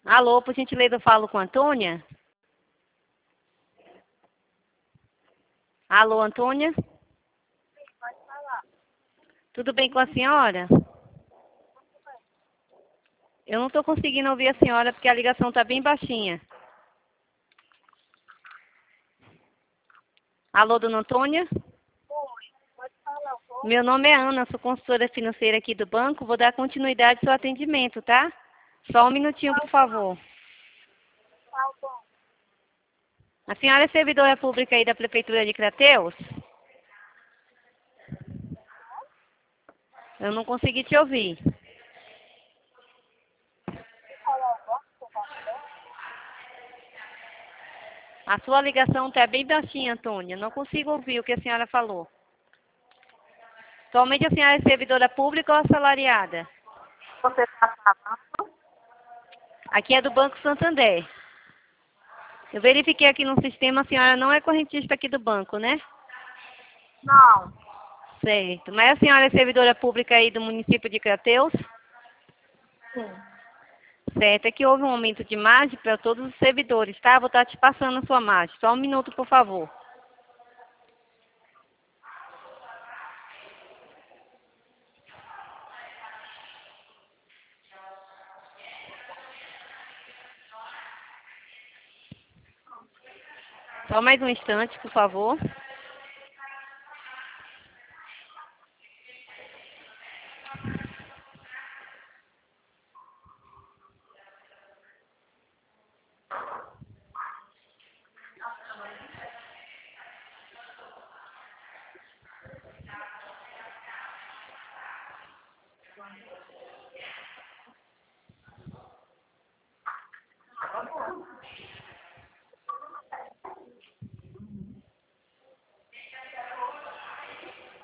Alô, por gentileza, eu falo com a Antônia? Alô, Antônia? Pode falar. Tudo bem com a senhora? Eu não estou conseguindo ouvir a senhora porque a ligação está bem baixinha. Alô, dona Antônia? Oi, pode falar um pouco? Meu nome é Ana, sou consultora financeira aqui do banco. Vou dar continuidade ao seu atendimento, tá? Só um minutinho, por favor. Tá bom. A senhora é servidora pública aí da Prefeitura de Crateus? Eu não consegui te ouvir. A sua ligação está bem baixinha, Antônia. Não consigo ouvir o que a senhora falou. Atualmente a senhora é servidora pública ou assalariada? Você está falando? Aqui é do Banco Santander. Eu verifiquei aqui no sistema, a senhora não é correntista aqui do banco, né? Não. Certo. Mas a senhora é servidora pública aí do município de Crateus? Sim. Certo. É que houve um aumento de margem para todos os servidores, tá? Vou estar te passando a sua margem. Só um minuto, por favor. Só mais um instante, por favor.